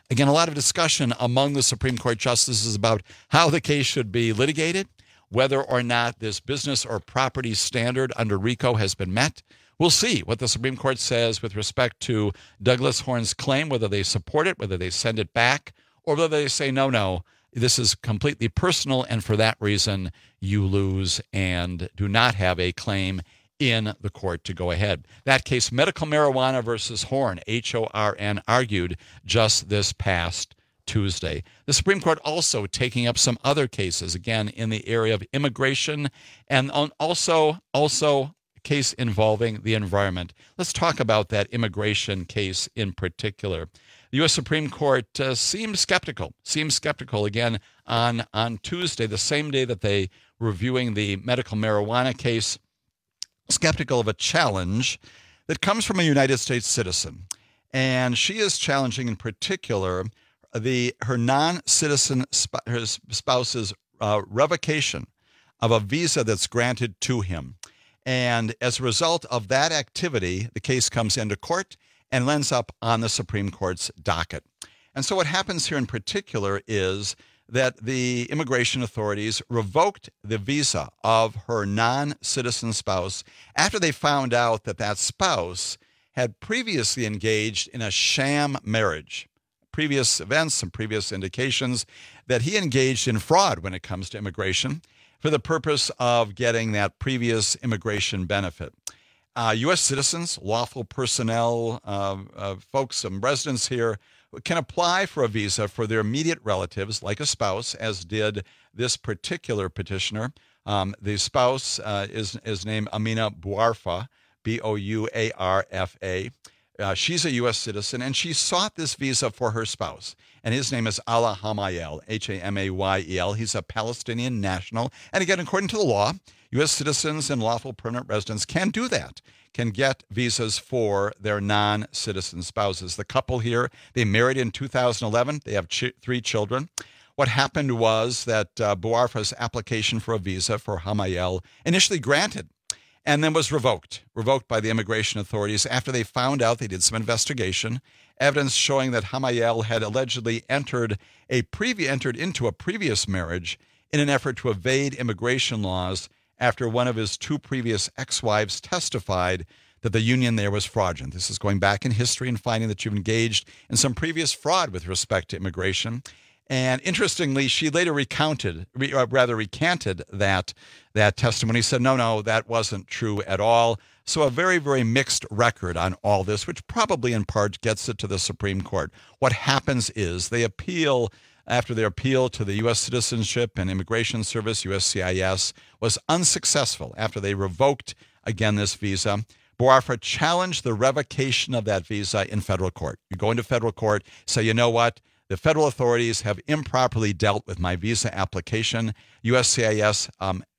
Again, a lot of discussion among the Supreme Court justices about how the case should be litigated, whether or not this business or property standard under RICO has been met. We'll see what the Supreme Court says with respect to Douglas Horne's claim, whether they support it, whether they send it back, or whether they say, no, this is completely personal, and for that reason, you lose and do not have a claim in the court to go ahead. That case, medical marijuana versus Horne, Horn, argued just this past Tuesday. The Supreme Court also taking up some other cases, again, in the area of immigration and also case involving the environment. Let's talk about that immigration case in particular. The U.S. Supreme Court seemed skeptical again on Tuesday, the same day that they were reviewing the medical marijuana case, skeptical of a challenge that comes from a United States citizen. And she is challenging in particular her non-citizen spouse's revocation of a visa that's granted to him. And as a result of that activity, the case comes into court and ends up on the Supreme Court's docket. And so what happens here in particular is that the immigration authorities revoked the visa of her non-citizen spouse after they found out that that spouse had previously engaged in a sham marriage. Previous events and previous indications that he engaged in fraud when it comes to immigration for the purpose of getting that previous immigration benefit. U.S. citizens, lawful personnel, folks, some residents here can apply for a visa for their immediate relatives, like a spouse, as did this particular petitioner. The spouse is named Amina Bouarfa, Bouarfa. She's a U.S. citizen, and she sought this visa for her spouse. And his name is Ala Hamayel, Hamayel. He's a Palestinian national. And again, according to the law, U.S. citizens and lawful permanent residents can do that, can get visas for their non-citizen spouses. The couple here, they married in 2011. They have 3 children. What happened was that Bouarfa's application for a visa for Hamayel initially granted and then was revoked by the immigration authorities after they found out. They did some investigation, evidence showing that Hamayel had allegedly entered into a previous marriage in an effort to evade immigration laws after one of his 2 previous ex-wives testified that the union there was fraudulent. This is going back in history and finding that you've engaged in some previous fraud with respect to immigration. And interestingly, she later recanted that testimony, said, no, that wasn't true at all. So a very, very mixed record on all this, which probably in part gets it to the Supreme Court. What happens is they appeal. After their appeal to the U.S. Citizenship and Immigration Service, USCIS, was unsuccessful after they revoked, again, this visa. Bouarfa challenged the revocation of that visa in federal court. You go into federal court, say, you know what? The federal authorities have improperly dealt with my visa application. USCIS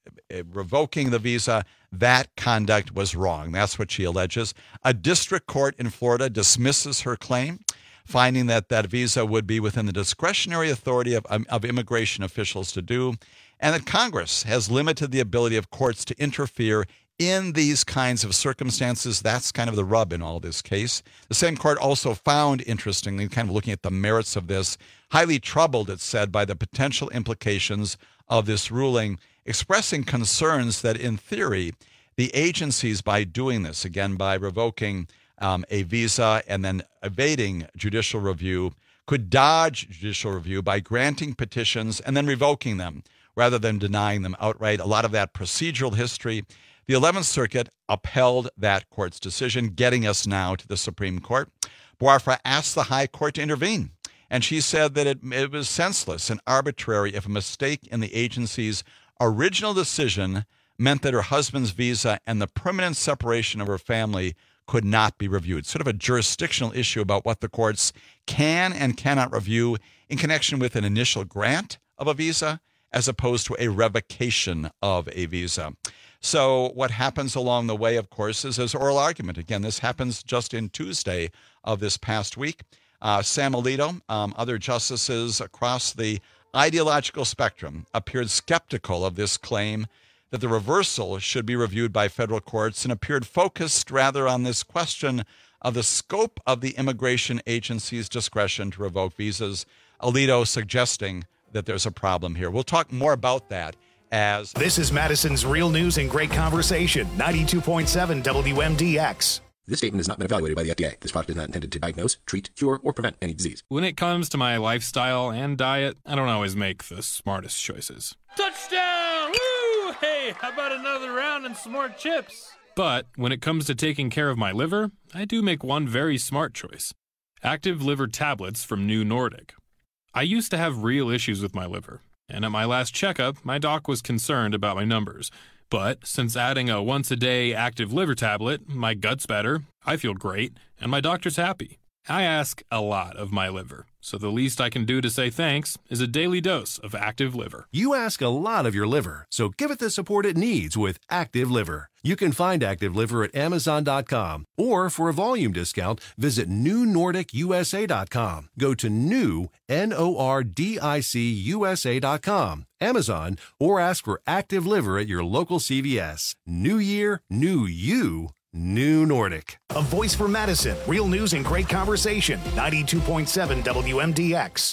revoking the visa, that conduct was wrong. That's what she alleges. A district court in Florida dismisses her claim, finding that that visa would be within the discretionary authority of immigration officials to do, and that Congress has limited the ability of courts to interfere in these kinds of circumstances. That's kind of the rub in all this case. The same court also found, interestingly, kind of looking at the merits of this, highly troubled, it said, by the potential implications of this ruling, expressing concerns that, in theory, the agencies, by doing this, again, by revoking a visa and then evading judicial review, could dodge judicial review by granting petitions and then revoking them rather than denying them outright. A lot of that procedural history. The 11th Circuit upheld that court's decision, getting us now to the Supreme Court. Bouarfa asked the High Court to intervene, and she said that it was senseless and arbitrary if a mistake in the agency's original decision meant that her husband's visa and the permanent separation of her family could not be reviewed. Sort of a jurisdictional issue about what the courts can and cannot review in connection with an initial grant of a visa as opposed to a revocation of a visa. So what happens along the way, of course, is there's oral argument. Again, this happens just in Tuesday of this past week. Sam Alito, other justices across the ideological spectrum appeared skeptical of this claim that the reversal should be reviewed by federal courts and appeared focused rather on this question of the scope of the immigration agency's discretion to revoke visas. Alito suggesting that there's a problem here. We'll talk more about that as... This is Madison's Real News and Great Conversation, 92.7 WMDX. This statement has not been evaluated by the FDA. This product is not intended to diagnose, treat, cure, or prevent any disease. When it comes to my lifestyle and diet, I don't always make the smartest choices. Touchdown! Woo! Hey, how about another round and some more chips? But when it comes to taking care of my liver, I do make one very smart choice. Active liver tablets from New Nordic. I used to have real issues with my liver, and at my last checkup, my doc was concerned about my numbers. But since adding a once-a-day active liver tablet, my gut's better, I feel great, and my doctor's happy. I ask a lot of my liver, so the least I can do to say thanks is a daily dose of Active Liver. You ask a lot of your liver, so give it the support it needs with Active Liver. You can find Active Liver at Amazon.com, or for a volume discount, visit NewNordicUSA.com. Go to NewNordicUSA.com, Amazon, or ask for Active Liver at your local CVS. New year, new you. New Nordic. A voice for Madison. Real news and great conversation. 92.7 WMDX.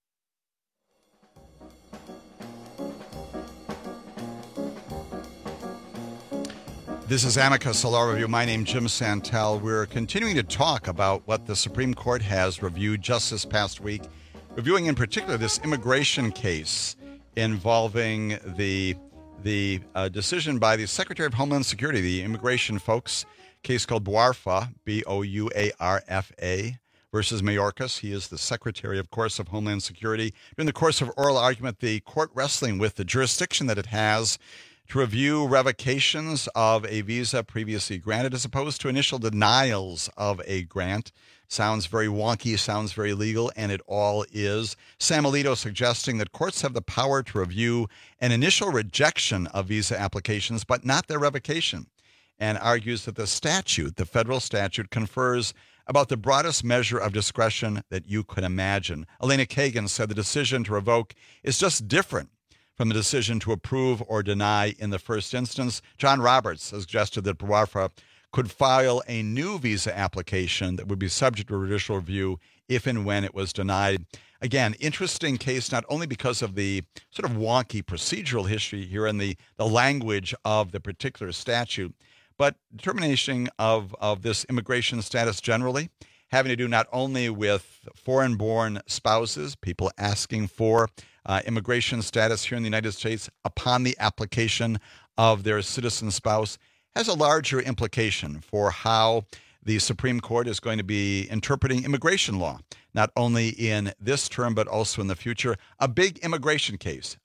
This is Amicus, a law review. My name is Jim Santel. We're continuing to talk about what the Supreme Court has reviewed just this past week, reviewing in particular this immigration case involving the decision by the Secretary of Homeland Security, the immigration folks, case called Bouarfa, Bouarfa versus Mayorkas. He is the Secretary, of course, of Homeland Security. During the course of oral argument, the court wrestling with the jurisdiction that it has to review revocations of a visa previously granted as opposed to initial denials of a grant. Sounds very wonky, sounds very legal, and it all is. Sam Alito suggesting that courts have the power to review an initial rejection of visa applications, but not their revocation, and argues that the statute, the federal statute, confers about the broadest measure of discretion that you could imagine. Elena Kagan said the decision to revoke is just different from the decision to approve or deny in the first instance. John Roberts suggested that Bouarfa could file a new visa application that would be subject to judicial review if and when it was denied. Again, interesting case, not only because of the sort of wonky procedural history here and the language of the particular statute, but determination of this immigration status generally, having to do not only with foreign-born spouses, people asking for immigration status here in the United States upon the application of their citizen spouse, has a larger implication for how the Supreme Court is going to be interpreting immigration law, not only in this term, but also in the future. A big immigration case,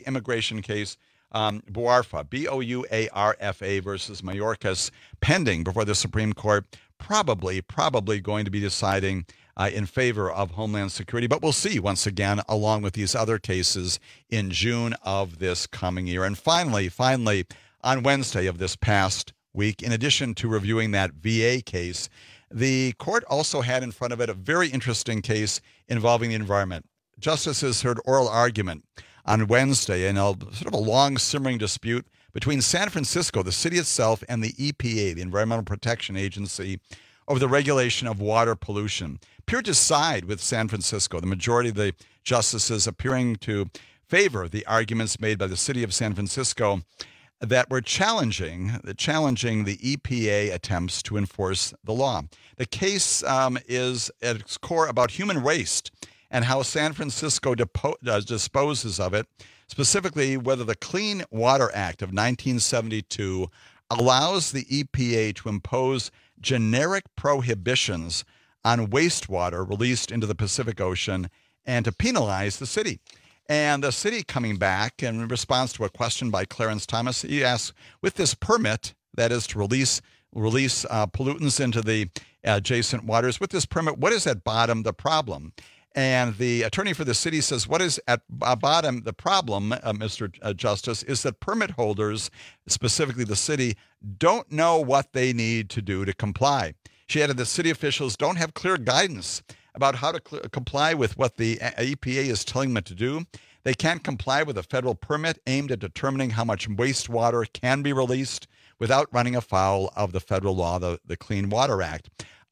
Bouarfa, Bouarfa versus Mayorkas, pending before the Supreme Court, probably going to be deciding in favor of Homeland Security. But we'll see once again, along with these other cases in June of this coming year. And finally, on Wednesday of this past week, in addition to reviewing that VA case, the court also had in front of it a very interesting case involving the environment. Justices heard oral argument on Wednesday in a sort of a long simmering dispute between San Francisco, the city itself, and the EPA, the Environmental Protection Agency, over the regulation of water pollution. Appeared to side with San Francisco, the majority of the justices appearing to favor the arguments made by the city of San Francisco that were challenging the EPA attempts to enforce the law. The case is at its core about human waste and how San Francisco disposes of it, specifically whether the Clean Water Act of 1972 allows the EPA to impose generic prohibitions on wastewater released into the Pacific Ocean and to penalize the city. And the city coming back in response to a question by Clarence Thomas, he asked, with this permit, that is to release pollutants into the adjacent waters, with this permit, what is at bottom the problem? And the attorney for the city says, what is at bottom the problem, Mr. Justice, is that permit holders, specifically the city, don't know what they need to do to comply. She added that city officials don't have clear guidance about how to comply with what the EPA is telling them to do. They can't comply with a federal permit aimed at determining how much wastewater can be released without running afoul of the federal law, the Clean Water Act.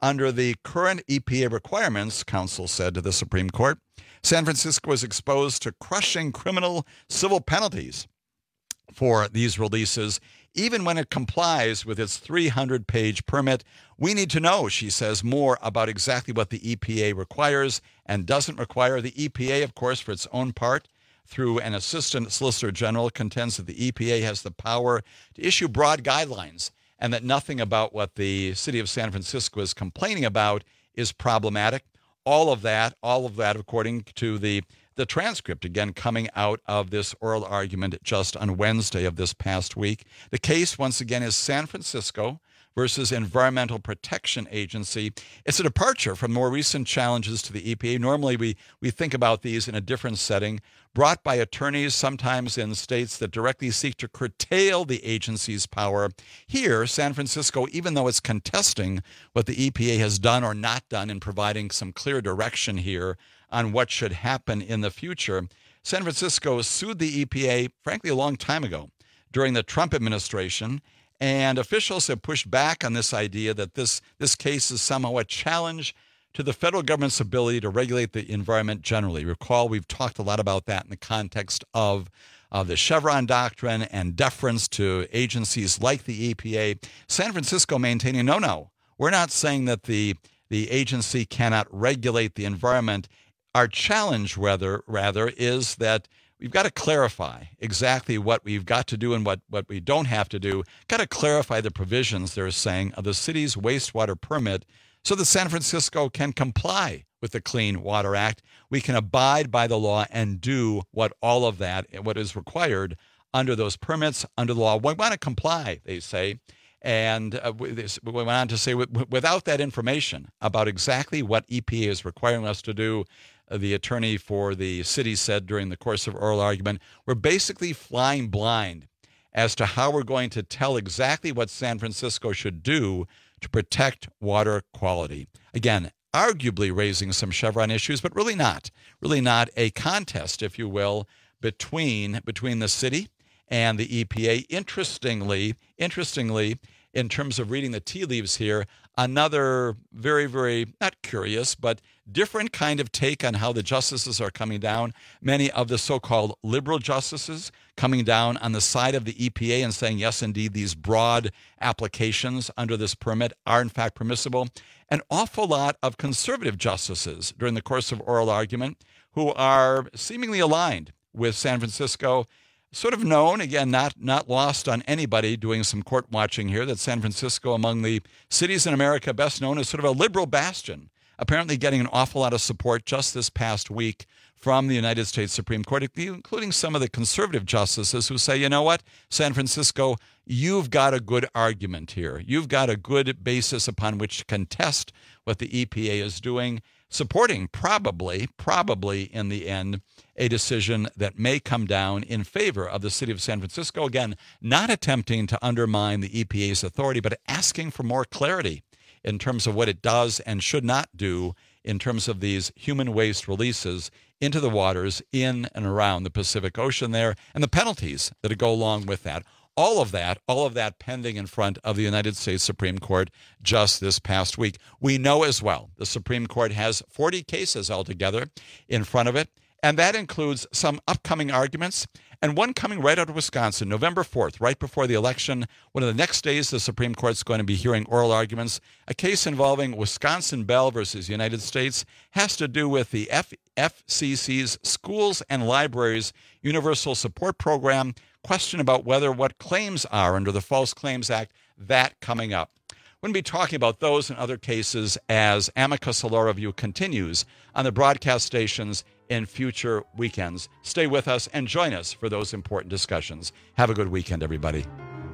under the current EPA requirements, counsel said to the Supreme Court, San Francisco is exposed to crushing criminal civil penalties for these releases, even when it complies with its 300-page permit. We need to know, she says, more about exactly what the EPA requires and doesn't require. The EPA, of course, for its own part, through an assistant solicitor general, contends that the EPA has the power to issue broad guidelines and that nothing about what the city of San Francisco is complaining about is problematic. All of that, according to the transcript, again, coming out of this oral argument just on Wednesday of this past week. The case, once again, is San Francisco versus Environmental Protection Agency. It's a departure from more recent challenges to the EPA. Normally, we think about these in a different setting, brought by attorneys, sometimes in states that directly seek to curtail the agency's power. Here, San Francisco, even though it's contesting what the EPA has done or not done in providing some clear direction here on what should happen in the future, San Francisco sued the EPA, frankly, a long time ago during the Trump administration. And officials have pushed back on this idea that this case is somehow a challenge to the federal government's ability to regulate the environment generally. Recall, we've talked a lot about that in the context of the Chevron doctrine and deference to agencies like the EPA. San Francisco maintaining, no, we're not saying that the agency cannot regulate the environment. Our challenge, rather, is that we've got to clarify exactly what we've got to do and what we don't have to do. Got to clarify the provisions, they're saying, of the city's wastewater permit so that San Francisco can comply with the Clean Water Act. We can abide by the law and do what is required under those permits, under the law. We want to comply, they say. And we went on to say, without that information about exactly what EPA is requiring us to do, the attorney for the city said during the course of oral argument, we're basically flying blind as to how we're going to tell exactly what San Francisco should do to protect water quality. Again, arguably raising some Chevron issues, but really not a contest, if you will, between the city and the EPA. Interestingly, in terms of reading the tea leaves here, another very, very, not curious, but different kind of take on how the justices are coming down. Many of the so-called liberal justices coming down on the side of the EPA and saying, yes, indeed, these broad applications under this permit are in fact permissible. An awful lot of conservative justices during the course of oral argument who are seemingly aligned with San Francisco, sort of known, again, not lost on anybody doing some court watching here, that San Francisco, among the cities in America best known as sort of a liberal bastion, apparently getting an awful lot of support just this past week from the United States Supreme Court, including some of the conservative justices who say, you know what, San Francisco, you've got a good argument here. You've got a good basis upon which to contest what the EPA is doing, supporting probably in the end a decision that may come down in favor of the city of San Francisco. Again, not attempting to undermine the EPA's authority, but asking for more clarity in terms of what it does and should not do in terms of these human waste releases into the waters in and around the Pacific Ocean there, and the penalties that go along with that. All of that pending in front of the United States Supreme Court just this past week. We know as well the Supreme Court has 40 cases altogether in front of it, and that includes some upcoming arguments and one coming right out of Wisconsin, November 4th, right before the election. One of the next days the Supreme Court's going to be hearing oral arguments. A case involving Wisconsin Bell versus United States has to do with the FCC's Schools and Libraries Universal Support Program. Question about what claims are under the False Claims Act, that coming up. We're going to be talking about those and other cases as Amicus Law Review continues on the broadcast stations in future weekends. Stay with us and join us for those important discussions. Have a good weekend, everybody.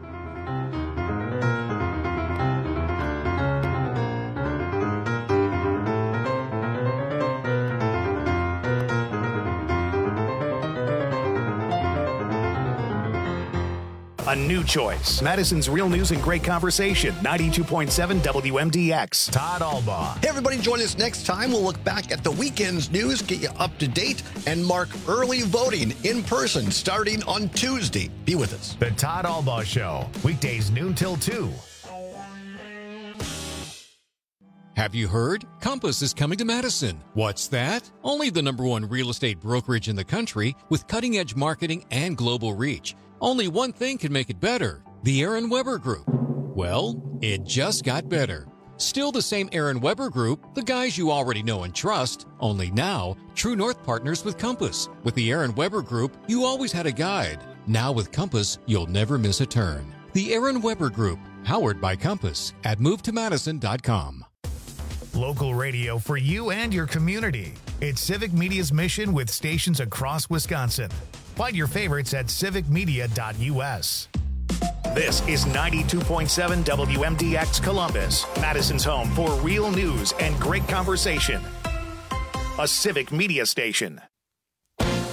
A new choice. Madison's Real News and Great Conversation. 92.7 WMDX. Todd Albaugh. Hey, everybody, join us next time. We'll look back at the weekend's news, get you up to date, and mark early voting in person starting on Tuesday. Be with us. The Todd Albaugh Show. Weekdays noon till 2. Have you heard? Compass is coming to Madison. What's that? Only the #1 real estate brokerage in the country with cutting-edge marketing and global reach. Only one thing can make it better. The Aaron Weber Group. Well, it just got better. Still the same Aaron Weber Group, the guys you already know and trust, only now, True North partners with Compass. With the Aaron Weber Group, you always had a guide. Now with Compass, you'll never miss a turn. The Aaron Weber Group, powered by Compass at movetomadison.com. Local radio for you and your community. It's Civic Media's mission with stations across Wisconsin. Find your favorites at civicmedia.us. This is 92.7 WMDX Columbus, Madison's home for real news and great conversation. A Civic Media station.